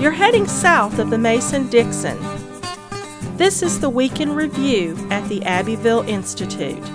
You're heading south of the Mason-Dixon. This is the Week in Review at the Abbeville Institute.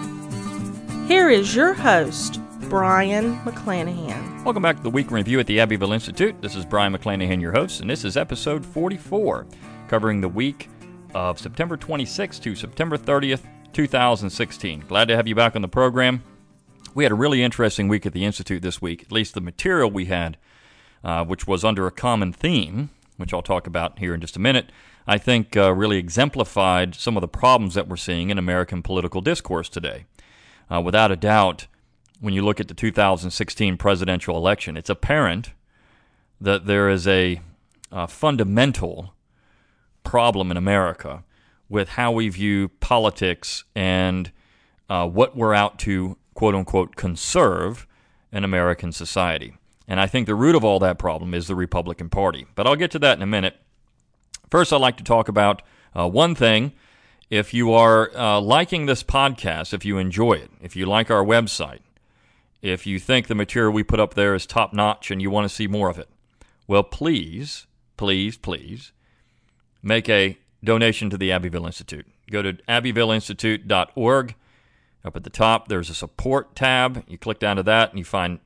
Here is your host, Brian McClanahan. Welcome back to the Week in Review at the Abbeville Institute. This is Brian McClanahan, your host, and this is episode 44, covering the week of September 26th to September 30th, 2016. Glad to have you back on the program. We had a really interesting week at the Institute this week, at least the material we had, which was under a common theme, which I'll talk about here in just a minute, I think really exemplified some of the problems that we're seeing in American political discourse today. Without a doubt, when you look at the 2016 presidential election, it's apparent that there is a fundamental problem in America with how we view politics and what we're out to, quote-unquote, conserve in American society. And I think the root of all that problem is the Republican Party. But I'll get to that in a minute. First, I'd like to talk about one thing. If you are liking this podcast, if you enjoy it, if you like our website, if you think the material we put up there is top-notch and you want to see more of it, well, please, please, please, make a donation to the Abbeville Institute. Go to abbevilleinstitute.org. Up at the top, there's a support tab. You click down to that, and you find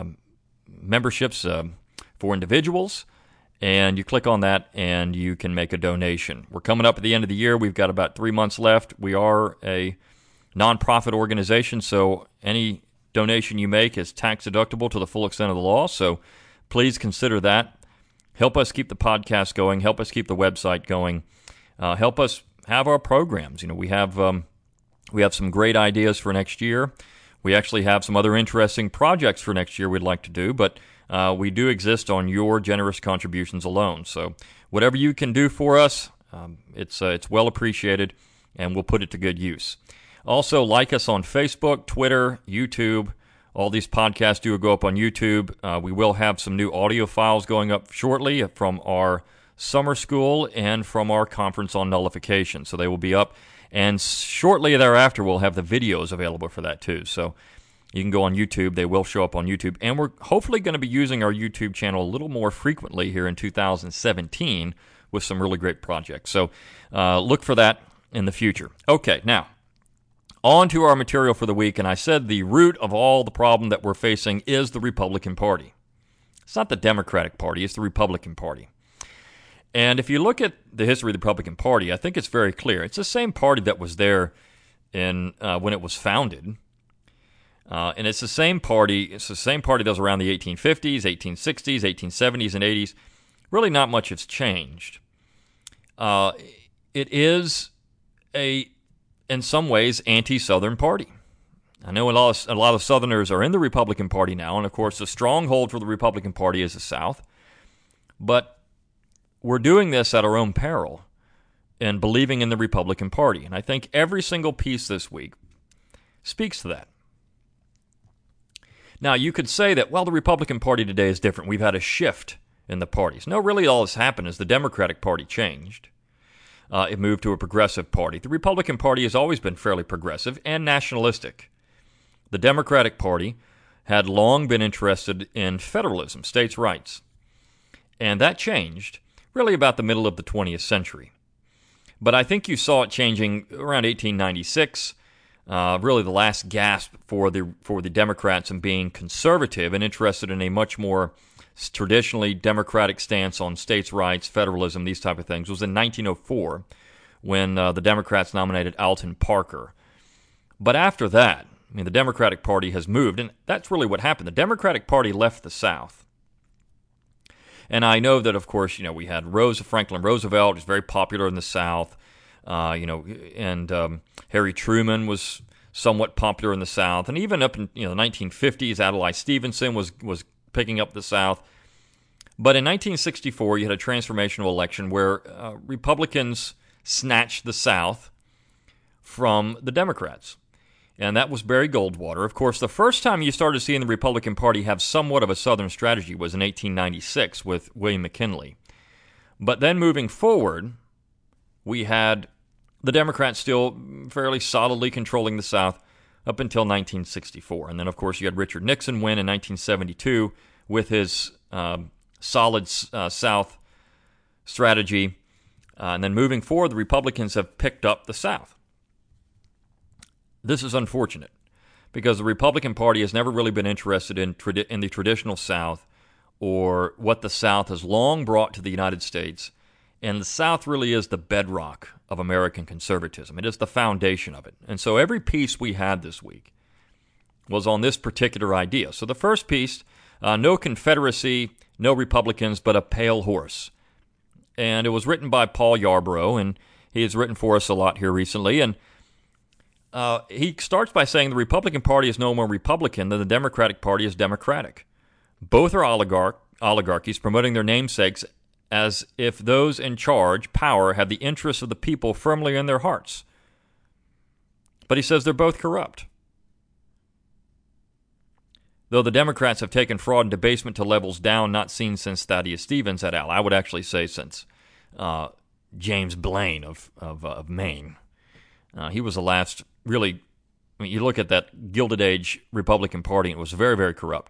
memberships for individuals, and you click on that, and you can make a donation. We're coming up at the end of the year. We've got about 3 months left. We are a nonprofit organization, so any donation you make is tax deductible to the full extent of the law, so please consider that. Help us keep the podcast going. Help us keep the website going. Help us have our programs. You know, we have some great ideas for next year. We actually have some other interesting projects for next year we'd like to do, but we do exist on your generous contributions alone. So whatever you can do for us, it's well appreciated, and we'll put it to good use. Also, like us on Facebook, Twitter, YouTube. All these podcasts do go up on YouTube. We will have some new audio files going up shortly from our summer school and from our conference on nullification. So they will be up. And shortly thereafter, we'll have the videos available for that too. So you can go on YouTube. They will show up on YouTube. And we're hopefully going to be using our YouTube channel a little more frequently here in 2017 with some really great projects. So look for that in the future. Okay, now, on to our material for the week. And I said the root of all the problem that we're facing is the Republican Party. It's not the Democratic Party. It's the Republican Party. And if you look at the history of the Republican Party, I think it's very clear. It's the same party that was there in when it was founded. And it's the same party. It's the same party that was around the 1850s, 1860s, 1870s, and 80s. Really not much has changed. It is in some ways, anti-Southern party. I know a lot of Southerners are in the Republican Party now, and of course the stronghold for the Republican Party is the South. But we're doing this at our own peril and believing in the Republican Party. And I think every single piece this week speaks to that. Now, you could say that, well, the Republican Party today is different. We've had a shift in the parties. No, really all that's happened is the Democratic Party changed. It moved to a progressive party. The Republican Party has always been fairly progressive and nationalistic. The Democratic Party had long been interested in federalism, states' rights. And that changed really about the middle of the 20th century. But I think you saw it changing around 1896, really the last gasp for the Democrats in being conservative and interested in a much more traditionally Democratic stance on states' rights, federalism, these type of things, was in 1904 when the Democrats nominated Alton Parker. But after that, I mean, the Democratic Party has moved, and that's really what happened. The Democratic Party left the South. And I know that, of course, we had Franklin Roosevelt, who's very popular in the South, and Harry Truman was somewhat popular in the South, and even up in the 1950s, Adlai Stevenson was picking up the South. But in 1964, you had a transformational election where Republicans snatched the South from the Democrats. And that was Barry Goldwater. Of course, the first time you started seeing the Republican Party have somewhat of a Southern strategy was in 1896 with William McKinley. But then moving forward, we had the Democrats still fairly solidly controlling the South up until 1964. And then, of course, you had Richard Nixon win in 1972 with his solid South strategy. And then moving forward, the Republicans have picked up the South. This is unfortunate because the Republican Party has never really been interested in the traditional South or what the South has long brought to the United States. And the South really is the bedrock of American conservatism. It is the foundation of it. And so every piece we had this week was on this particular idea. So the first piece, no Confederacy, no Republicans, but a pale horse. And it was written by Paul Yarborough, and he has written for us a lot here recently. And he starts by saying the Republican Party is no more Republican than the Democratic Party is Democratic. Both are oligarchies promoting their namesakes as if those in charge, power, have the interests of the people firmly in their hearts. But he says they're both corrupt. Though the Democrats have taken fraud and debasement to levels down not seen since Thaddeus Stevens et al. I would actually say since James Blaine of Maine. He was the last really, you look at that Gilded Age Republican Party, and it was very, very corrupt.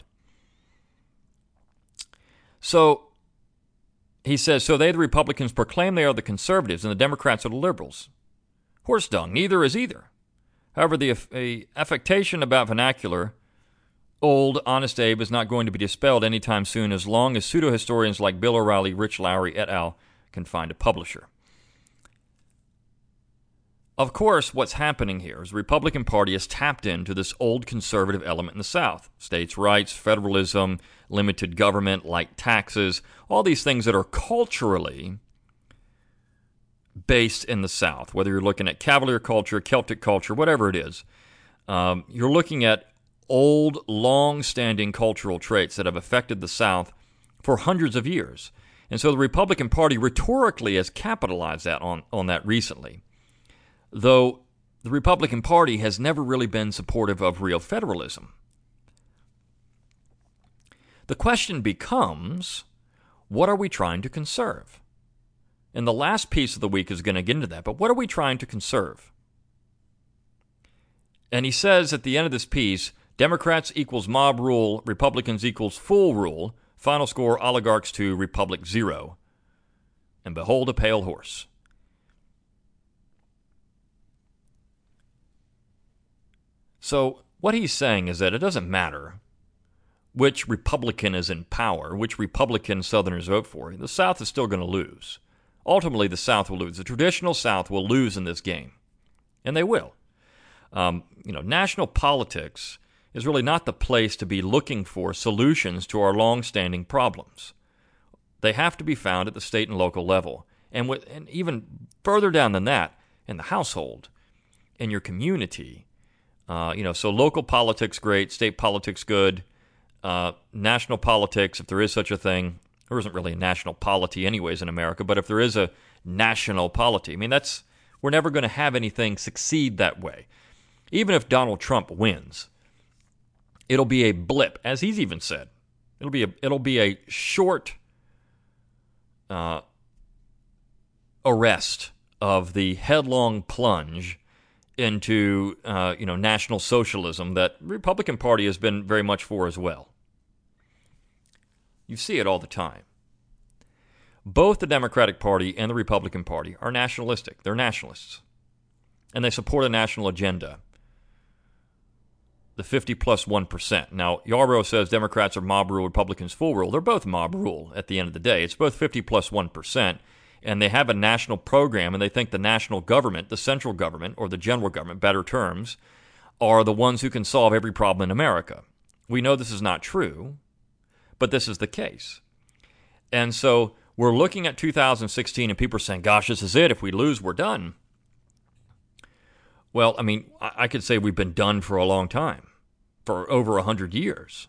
So he says, so they, the Republicans, proclaim they are the conservatives and the Democrats are the liberals. Horse dung, neither is either. However, the affectation about vernacular, old, Honest Abe, is not going to be dispelled anytime soon as long as pseudo-historians like Bill O'Reilly, Rich Lowry, et al. Can find a publisher. Of course, what's happening here is the Republican Party has tapped into this old conservative element in the South. States' rights, federalism, limited government, light taxes, all these things that are culturally based in the South. Whether you're looking at Cavalier culture, Celtic culture, whatever it is, you're looking at old, long-standing cultural traits that have affected the South for hundreds of years. And so the Republican Party rhetorically has capitalized that on that recently. Though the Republican Party has never really been supportive of real federalism. The question becomes, what are we trying to conserve? And the last piece of the week is going to get into that, but what are we trying to conserve? And he says at the end of this piece, Democrats equals mob rule, Republicans equals full rule, final score oligarchs 2, Republic 0. And behold a pale horse. So what he's saying is that it doesn't matter which Republican is in power, which Republican Southerners vote for. The South is still going to lose. Ultimately, the South will lose. The traditional South will lose in this game. And they will. National politics is really not the place to be looking for solutions to our long-standing problems. They have to be found at the state and local level. And even further down than that, in the household, in your community. So local politics, great. State politics, good. National politics, if there is such a thing, there isn't really a national polity anyways in America, but if there is a national polity, we're never going to have anything succeed that way. Even if Donald Trump wins, it'll be a blip, as he's even said. It'll be a short arrest of the headlong plunge into national socialism that the Republican Party has been very much for as well. You see it all the time. Both the Democratic Party and the Republican Party are nationalistic. They're nationalists. And they support a national agenda. The 50 plus 1%. Now, Yarborough says Democrats are mob rule, Republicans full rule. They're both mob rule at the end of the day. It's both 50 plus 1%. And they have a national program, and they think the national government, the central government, or the general government, better terms, are the ones who can solve every problem in America. We know this is not true, but this is the case. And so we're looking at 2016, and people are saying, gosh, this is it. If we lose, we're done. Well, I could say we've been done for a long time, for over 100 years.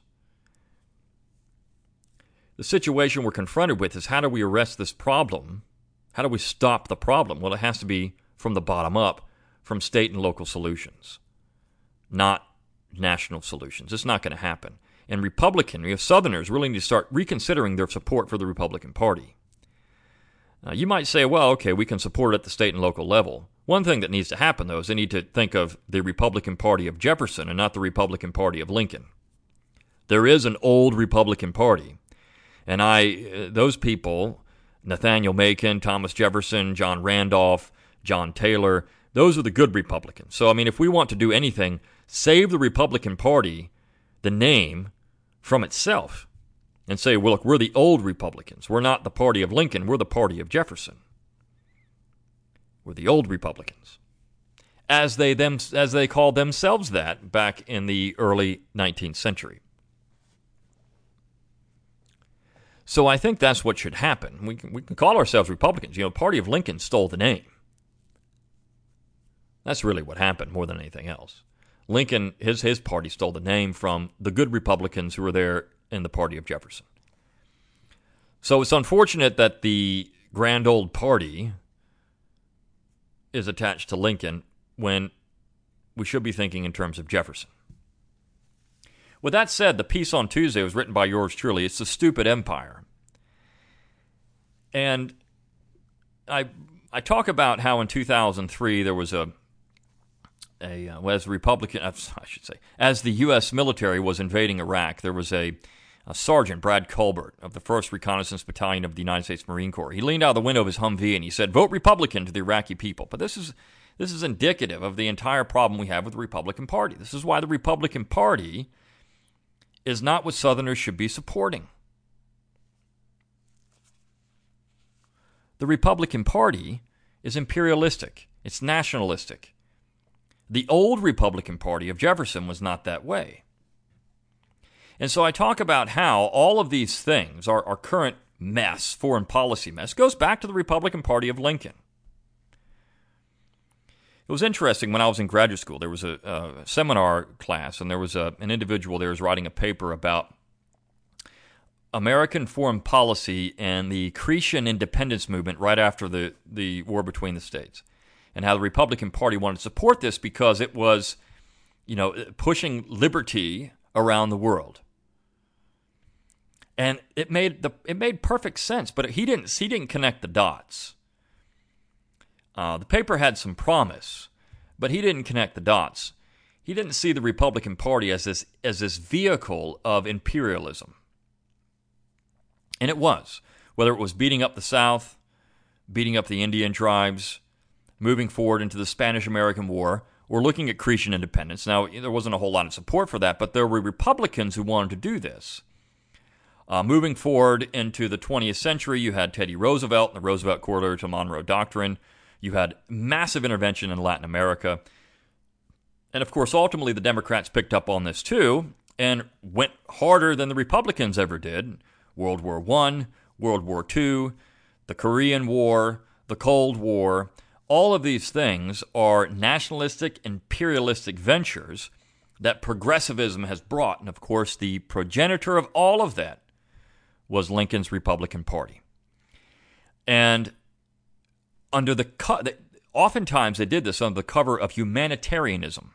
The situation we're confronted with is how do we arrest this problem? How do we stop the problem? Well, it has to be from the bottom up, from state and local solutions, not national solutions. It's not going to happen. And we have Southerners really need to start reconsidering their support for the Republican Party. You might say, well, okay, we can support it at the state and local level. One thing that needs to happen, though, is they need to think of the Republican Party of Jefferson and not the Republican Party of Lincoln. There is an old Republican Party, and those people Nathaniel Macon, Thomas Jefferson, John Randolph, John Taylor. Those are the good Republicans. So, I mean, if we want to do anything, save the Republican Party, the name, from itself, and say, well, look, we're the old Republicans. We're not the party of Lincoln. We're the party of Jefferson. We're the old Republicans. As they called themselves that back in the early 19th century. So I think that's what should happen. We can call ourselves Republicans. The party of Lincoln stole the name. That's really what happened more than anything else. Lincoln, his party stole the name from the good Republicans who were there in the party of Jefferson. So it's unfortunate that the grand old party is attached to Lincoln when we should be thinking in terms of Jefferson. With that said, the piece on Tuesday was written by yours truly. It's The Stupid Empire. And I talk about how in 2003 there was as the Republican, I should say, as the U.S. military was invading Iraq, there was a Sergeant, Brad Colbert, of the 1st Reconnaissance Battalion of the United States Marine Corps. He leaned out the window of his Humvee and he said, "Vote Republican" to the Iraqi people. But this is indicative of the entire problem we have with the Republican Party. This is why the Republican Party is not what Southerners should be supporting. The Republican Party is imperialistic. It's nationalistic. The old Republican Party of Jefferson was not that way. And so I talk about how all of these things, our current mess, foreign policy mess, goes back to the Republican Party of Lincoln. It was interesting when I was in graduate school. There was a seminar class, and there was an individual there was writing a paper about American foreign policy and the Cretan independence movement right after the war between the states, and how the Republican Party wanted to support this because it was, pushing liberty around the world. And it made perfect sense, but he didn't connect the dots. The paper had some promise, but he didn't connect the dots. He didn't see the Republican Party as this vehicle of imperialism. And it was, whether it was beating up the South, beating up the Indian tribes, moving forward into the Spanish-American War, or looking at Cretan independence. Now, there wasn't a whole lot of support for that, but there were Republicans who wanted to do this. Moving forward into the 20th century, you had Teddy Roosevelt and the Roosevelt Corridor to Monroe Doctrine. You had massive intervention in Latin America. And, of course, ultimately the Democrats picked up on this too and went harder than the Republicans ever did. World War I, World War II, the Korean War, the Cold War. All of these things are nationalistic, imperialistic ventures that progressivism has brought. And, of course, the progenitor of all of that was Lincoln's Republican Party. And oftentimes they did this under the cover of humanitarianism.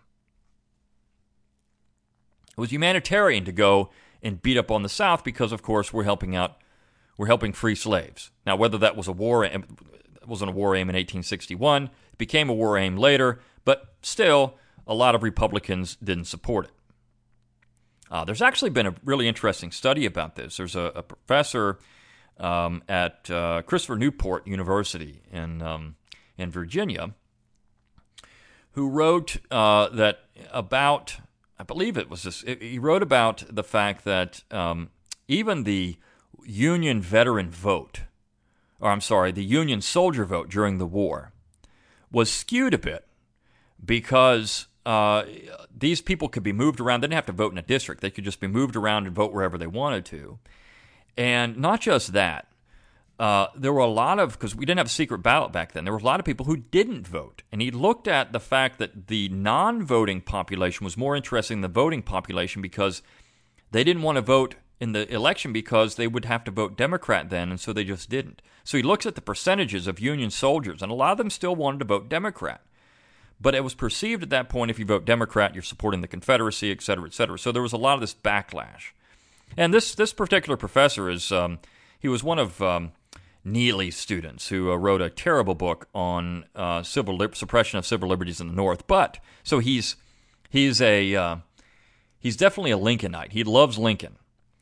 It was humanitarian to go and beat up on the South because, of course, we're helping free slaves. Now, whether that was wasn't a war aim in 1861, it became a war aim later, but still, a lot of Republicans didn't support it. There's actually been a really interesting study about this. There's a professor at Christopher Newport University in Virginia who wrote that about, I believe it was this, he wrote about the fact that even the Union veteran vote, the Union soldier vote during the war was skewed a bit because these people could be moved around. They didn't have to vote in a district. They could just be moved around and vote wherever they wanted to. And not just that, there were a lot of, because we didn't have a secret ballot back then, there were a lot of people who didn't vote. And he looked at the fact that the non-voting population was more interesting than the voting population because they didn't want to vote in the election because they would have to vote Democrat then, and so they just didn't. So he looks at the percentages of Union soldiers, and a lot of them still wanted to vote Democrat. But it was perceived at that point, if you vote Democrat, you're supporting the Confederacy, et cetera, et cetera. So there was a lot of this backlash. And this particular professor he was one of Neely's students who wrote a terrible book on suppression of civil liberties in the North. But so he's definitely a Lincolnite. He loves Lincoln.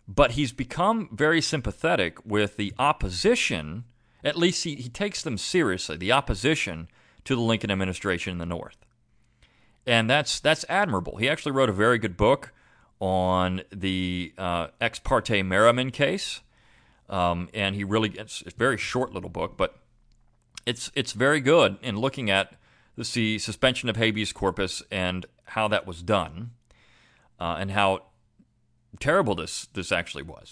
But he's become very sympathetic with the opposition. At least he takes them seriously, the opposition to the Lincoln administration in the North. And that's admirable. He actually wrote a very good book on the Ex parte Merriman case. And he really, it's a very short little book, but it's very good in looking at the suspension of habeas corpus and how that was done, and how terrible this actually was.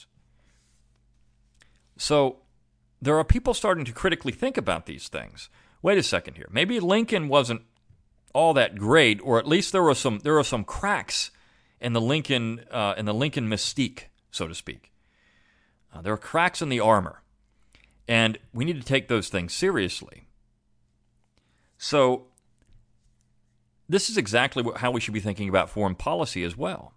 So there are people starting to critically think about these things. Wait a second here. Maybe Lincoln wasn't all that great, or at least there are some cracks in the Lincoln mystique, so to speak. There are cracks in the armor, and we need to take those things seriously. So this is exactly how we should be thinking about foreign policy as well.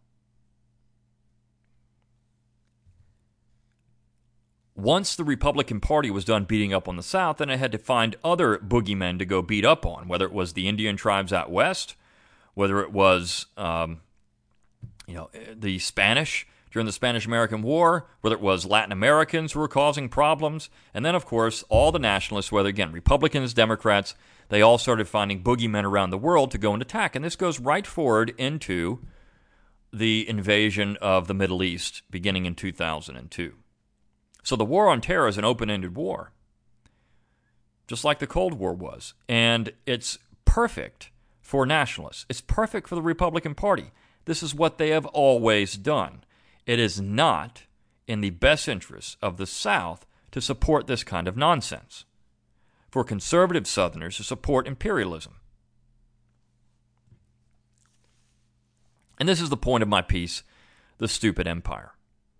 Once the Republican Party was done beating up on the South, then it had to find other boogeymen to go beat up on, whether it was the Indian tribes out west, whether it was the Spanish during the Spanish-American War, whether it was Latin Americans who were causing problems, and then, of course, all the nationalists, whether, again, Republicans, Democrats, they all started finding boogeymen around the world to go and attack. And this goes right forward into the invasion of the Middle East beginning in 2002. So the war on terror is an open-ended war, just like the Cold War was. And it's perfect for nationalists. It's perfect for the Republican Party. This is what they have always done. It is not in the best interests of the South to support this kind of nonsense, for conservative Southerners to support imperialism. And this is the point of my piece, The Stupid Empire.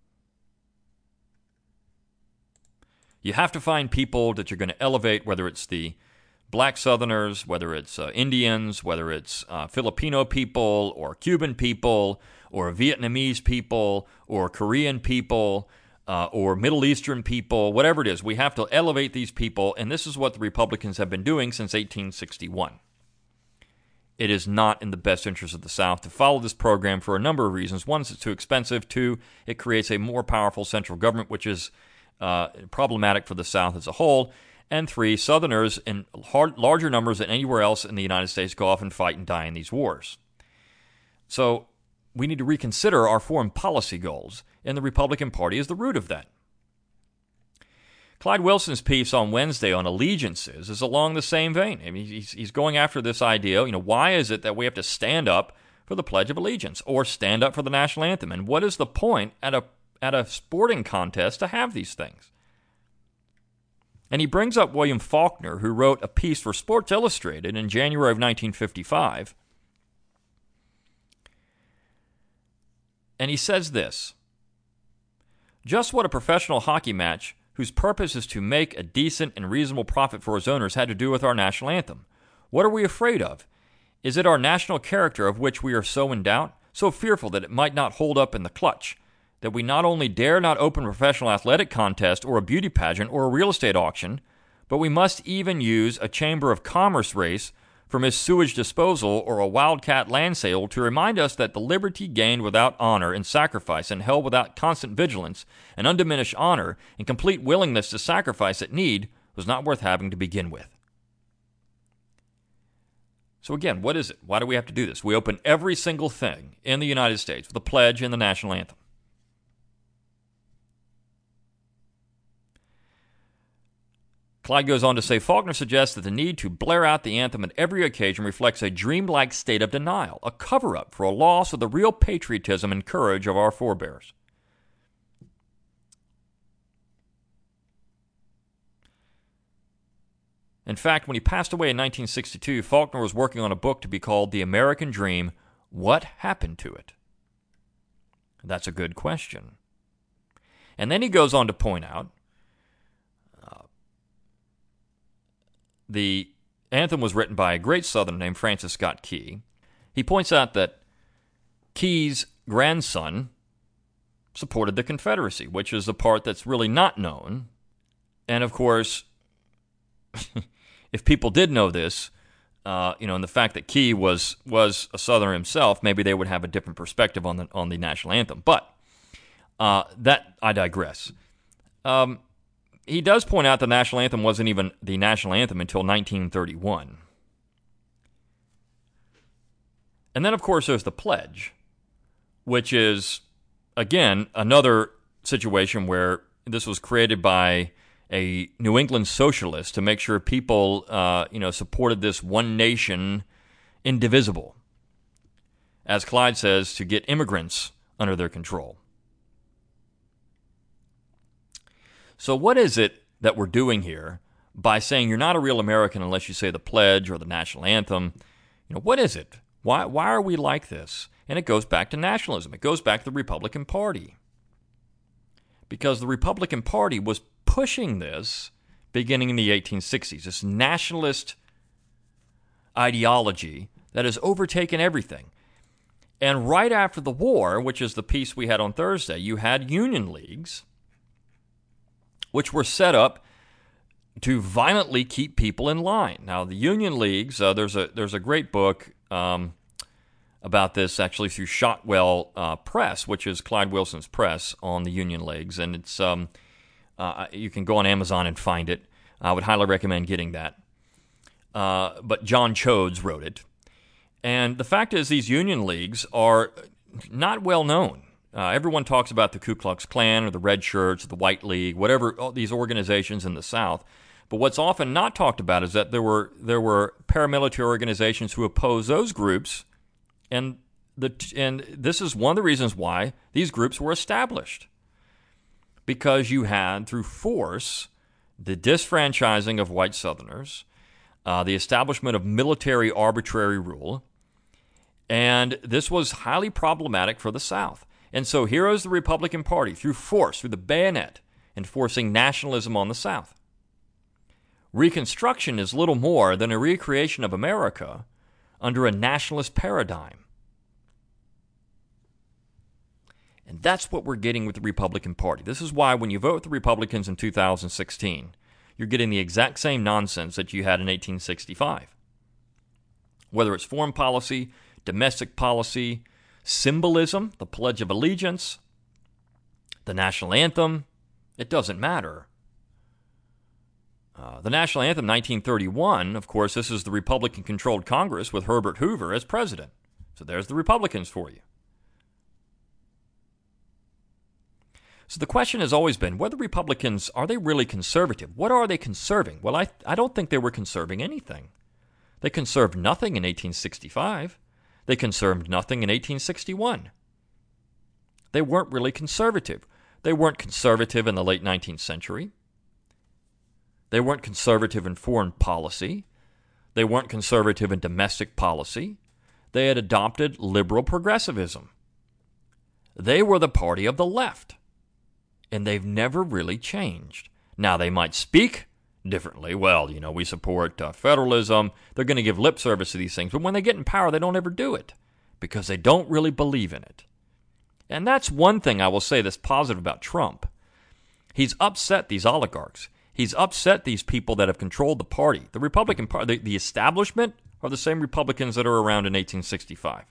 You have to find people that you're going to elevate, whether it's the black Southerners, whether it's Indians, whether it's Filipino people or Cuban people or Vietnamese people or Korean people or Middle Eastern people, whatever it is. We have to elevate these people, and this is what the Republicans have been doing since 1861. It is not in the best interest of the South to follow this program for a number of reasons. One, it's too expensive. Two, it creates a more powerful central government, which is problematic for the South as a whole. And three, Southerners in larger numbers than anywhere else in the United States go off and fight and die in these wars. So we need to reconsider our foreign policy goals, and the Republican Party is the root of that. Clyde Wilson's piece on Wednesday on allegiances is along the same vein. I mean, he's going after this idea, why is it that we have to stand up for the Pledge of Allegiance or stand up for the national anthem? And what is the point at a sporting contest to have these things? And he brings up William Faulkner, who wrote a piece for Sports Illustrated in January of 1955. And he says this: just what a professional hockey match whose purpose is to make a decent and reasonable profit for its owners had to do with our national anthem. What are we afraid of? Is it our national character of which we are so in doubt, so fearful that it might not hold up in the clutch, that we not only dare not open a professional athletic contest or a beauty pageant or a real estate auction, but we must even use a chamber of commerce race for Miss Sewage disposal or a wildcat land sale to remind us that the liberty gained without honor and sacrifice and held without constant vigilance and undiminished honor and complete willingness to sacrifice at need was not worth having to begin with. So again, what is it? Why do we have to do this? We open every single thing in the United States with the pledge and the national anthem. Clyde goes on to say, Faulkner suggests that the need to blare out the anthem at every occasion reflects a dreamlike state of denial, a cover-up for a loss of the real patriotism and courage of our forebears. In fact, when he passed away in 1962, Faulkner was working on a book to be called The American Dream. What happened to it? That's a good question. And then he goes on to point out the anthem was written by a great Southerner named Francis Scott Key. He points out that Key's grandson supported the Confederacy, which is the part that's really not known. And of course, if people did know this, and the fact that Key was a Southerner himself, maybe they would have a different perspective on the national anthem. But That I digress. He does point out the national anthem wasn't even the national anthem until 1931. And then, of course, there's the pledge, which is, again, another situation where this was created by a New England socialist to make sure people, supported this one nation, indivisible. As Clyde says, to get immigrants under their control. So what is it that we're doing here by saying you're not a real American unless you say the pledge or the national anthem? What is it? Why are we like this? And it goes back to nationalism. It goes back to the Republican Party. Because the Republican Party was pushing this beginning in the 1860s, this nationalist ideology that has overtaken everything. And right after the war, which is the piece we had on Thursday, you had union leagues which were set up to violently keep people in line. Now, the union leagues, there's a great book about this actually through Shotwell Press, which is Clyde Wilson's press on the union leagues, and it's you can go on Amazon and find it. I would highly recommend getting that. But John Chodes wrote it. And the fact is these union leagues are not well known. Everyone talks about the Ku Klux Klan or the Red Shirts, or the White League, whatever, all these organizations in the South. But what's often not talked about is that there were paramilitary organizations who opposed those groups, and this is one of the reasons why these groups were established. Because you had, through force, the disfranchising of white Southerners, the establishment of military arbitrary rule, and this was highly problematic for the South. And so here is the Republican Party, through force, through the bayonet, enforcing nationalism on the South. Reconstruction is little more than a recreation of America under a nationalist paradigm. And that's what we're getting with the Republican Party. This is why when you vote with the Republicans in 2016, you're getting the exact same nonsense that you had in 1865. Whether it's foreign policy, domestic policy, symbolism, the Pledge of Allegiance, the national anthem, it doesn't matter. The national anthem, 1931, of course, this is the Republican-controlled Congress with Herbert Hoover as president. So there's the Republicans for you. So the question has always been, whether Republicans, are they really conservative? What are they conserving? Well, I don't think they were conserving anything. They conserved nothing in 1865. They conserved nothing in 1861. They weren't really conservative. They weren't conservative in the late 19th century. They weren't conservative in foreign policy. They weren't conservative in domestic policy. They had adopted liberal progressivism. They were the party of the left, and they've never really changed. Now, they might speak differently. Well, we support federalism. They're going to give lip service to these things. But when they get in power, they don't ever do it because they don't really believe in it. And that's one thing I will say that's positive about Trump. He's upset these oligarchs. He's upset these people that have controlled the party. The Republican Party, the establishment, are the same Republicans that are around in 1865.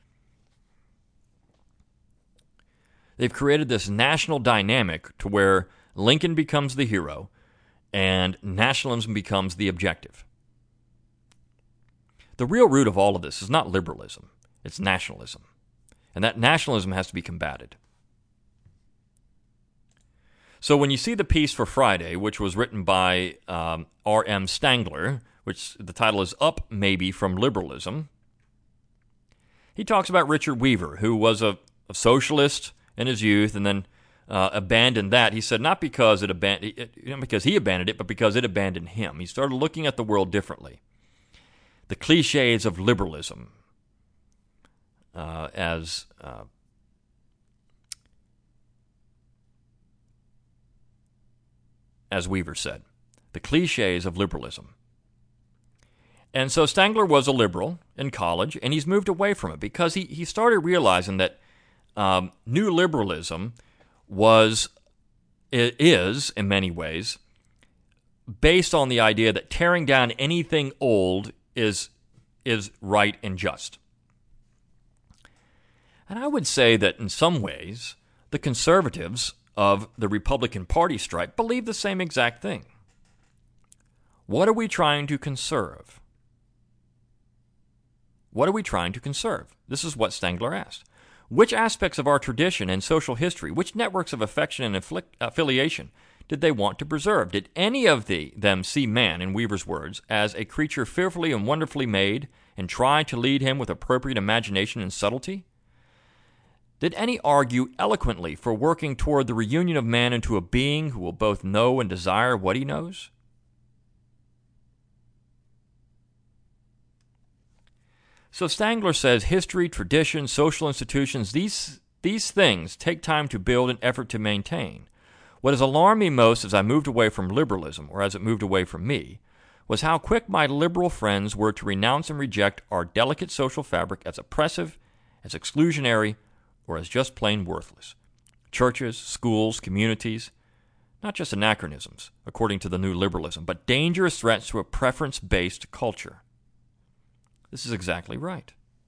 They've created this national dynamic to where Lincoln becomes the hero and nationalism becomes the objective. The real root of all of this is not liberalism, it's nationalism. And that nationalism has to be combated. So when you see the piece for Friday, which was written by R.M. Stangler, which the title is Up Maybe from Liberalism, he talks about Richard Weaver, who was a socialist in his youth and then abandoned that. He said not because because he abandoned it, but because it abandoned him. He started looking at the world differently. The cliches of liberalism, as Weaver said, the cliches of liberalism. And so Stangler was a liberal in college, and he's moved away from it because he started realizing that new liberalism is, in many ways, based on the idea that tearing down anything old is right and just. And I would say that in some ways, the conservatives of the Republican Party stripe believe the same exact thing. What are we trying to conserve? What are we trying to conserve? This is what Stangler asked. Which aspects of our tradition and social history, which networks of affection and affiliation did they want to preserve? Did any of them see man, in Weaver's words, as a creature fearfully and wonderfully made and try to lead him with appropriate imagination and subtlety? Did any argue eloquently for working toward the reunion of man into a being who will both know and desire what he knows? So Stangler says history, tradition, social institutions, these things take time to build and effort to maintain. What has alarmed me most as I moved away from liberalism, or as it moved away from me, was how quick my liberal friends were to renounce and reject our delicate social fabric as oppressive, as exclusionary, or as just plain worthless. Churches, schools, communities, not just anachronisms, according to the new liberalism, but dangerous threats to a preference-based culture. This is exactly right.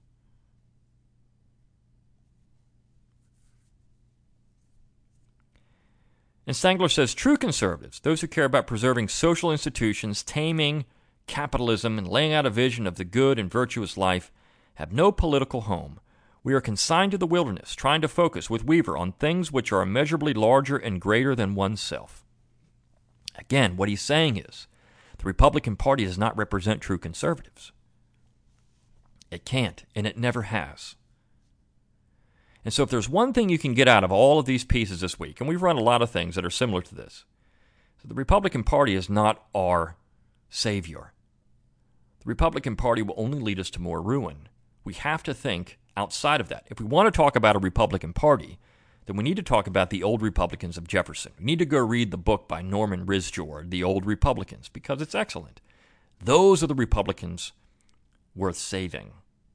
And Stangler says true conservatives, those who care about preserving social institutions, taming capitalism, and laying out a vision of the good and virtuous life, have no political home. We are consigned to the wilderness, trying to focus with Weaver on things which are immeasurably larger and greater than oneself. Again, what he's saying is the Republican Party does not represent true conservatives. It can't, and it never has. And so if there's one thing you can get out of all of these pieces this week, and we've run a lot of things that are similar to this, so the Republican Party is not our savior. The Republican Party will only lead us to more ruin. We have to think outside of that. If we want to talk about a Republican Party, then we need to talk about the old Republicans of Jefferson. We need to go read the book by Norman Risjord, The Old Republicans, because it's excellent. Those are the Republicans worth saving.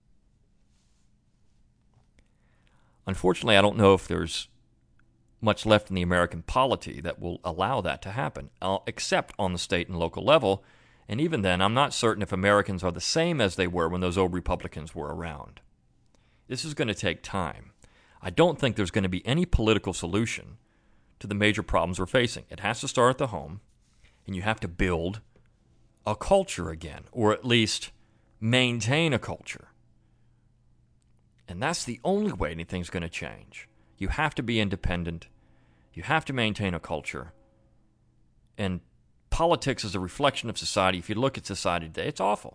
Unfortunately, I don't know if there's much left in the American polity that will allow that to happen, except on the state and local level. And even then, I'm not certain if Americans are the same as they were when those old Republicans were around. This is going to take time. I don't think there's going to be any political solution to the major problems we're facing. It has to start at the home, and you have to build a culture again, or at least maintain a culture. And that's the only way anything's going to change. You have to be independent. You have to maintain a culture. And politics is a reflection of society. If you look at society today, it's awful.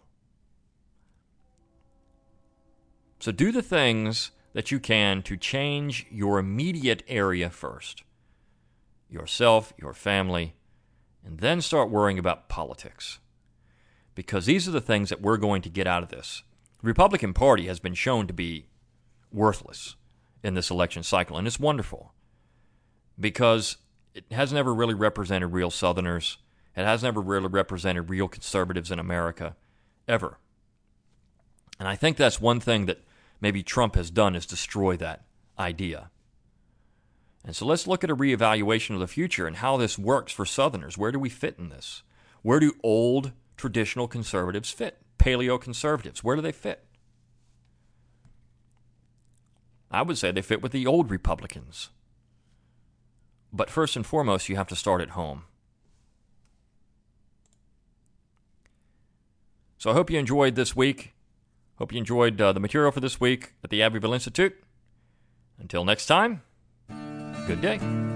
So do the things that you can to change your immediate area first. Yourself, your family, and then start worrying about politics. Because these are the things that we're going to get out of this. The Republican Party has been shown to be worthless in this election cycle, and it's wonderful because it has never really represented real Southerners. It has never really represented real conservatives in America, ever. And I think that's one thing that maybe Trump has done is destroy that idea. And so let's look at a reevaluation of the future and how this works for Southerners. Where do we fit in this? Where do old traditional conservatives fit? Paleo-conservatives, where do they fit? I would say they fit with the old Republicans. But first and foremost, you have to start at home. So I hope you enjoyed this week. Hope you enjoyed the material for this week at the Abbeville Institute. Until next time, good day.